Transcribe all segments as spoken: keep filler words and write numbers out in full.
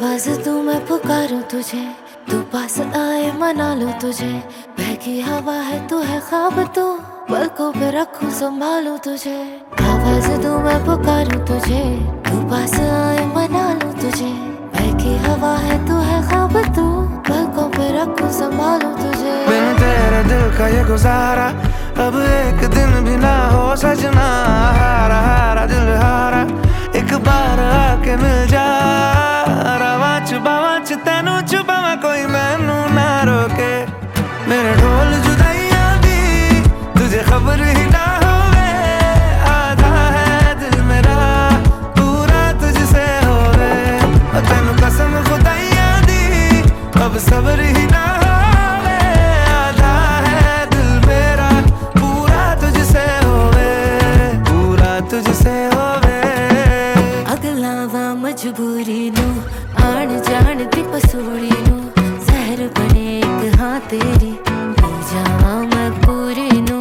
आवाज दूं मैं पुकारूं तुझे, तू पास आए मना लूं तुझे। बहकी हवा है तू है ख्वाब तू, पलकों पे रखूं संभालूं तुझे। आवाज दूं मैं पुकारूं तुझे, तू पास आए मना लूं तुझे। बहकी हवा है तू है ख्वाब तू, पलकों पे रखूं संभालूं तुझे। बिन तेरे दिल का ये गुजारा अब एक दिन भी ना हो सजना। हारा हारा दिल हारा एक बार आके मिल जा। रवा छुपावा च तेनू छुपावा कोई मैनू ना रोके। मेरे ढोल जुदाइयां दी तुझे खबर ही ना होवे। आधा है दिल मेरा पूरा तुझसे होवे। तेनू कसम खुदाइयां दी अब सब्र ही ना होवे। आधा है दिल मेरा पूरा तुझसे होवे, पूरा तुझसे होवे। अगलावा मजबूरी नू आन जान दी पसूड़ी नू, जहर बने एक हाँ तेरी पी जावा मैं पूरी नू।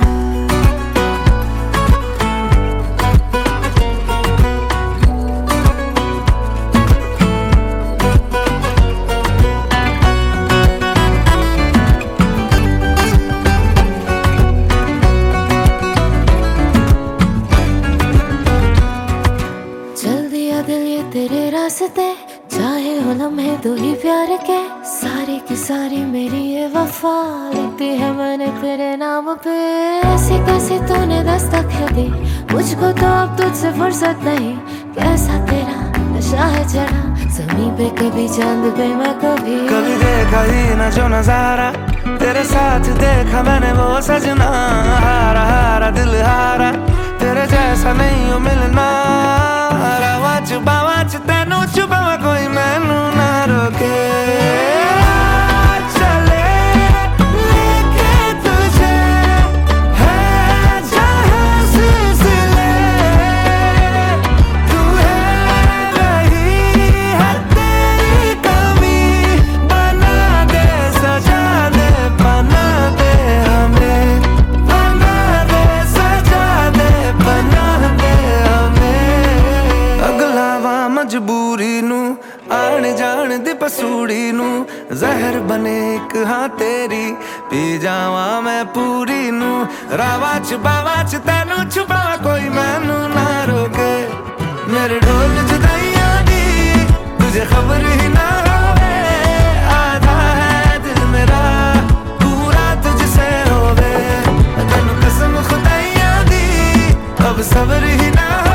चल दिया दिल ये तेरे रास्ते, चाहे हो लम्हे दो ही प्यार के। सारी की सारी मेरी ये वफा लिखती है मैंने तेरे नाम पे। ऐसी कैसी तूने दस्तक है दी मुझको तो अब तुझसे फुर्सत नहीं। कैसा तेरा नशा है चढ़ा ज़मीं पे, कभी चांद पे मैं कभी कभी देखा ही ना जो नजारा तेरे साथ देखा मैंने वो सजना। हारा हारा दिल हारा तेरे जैसा नहीं हो मिलना। रवा छुपावा च तेनू छुपावा कोई मैनू ना रोके। चले लेके तुझे है जहाँ सिलसिले, तू है वही है तेरी कमी। बना दे सजा दे बना दे हमें, बना दे सजा दे बना दे हमें। अगलावा मजबूरी नू आन जान दी पसूड़ी नू, जहर बने एक हाँ तेरी पी जावा मैं पूरी नू। रावा छुपावा च तेनू छुपावा कोई मैनू ना रोके। मेरे ढोल जुदाइयां दी तुझे खबर ही ना होवे। आधा है दिल मेरा पूरा तुझसे होवे। तेनू कसम खुदाइयां दी अब सब्र ही ना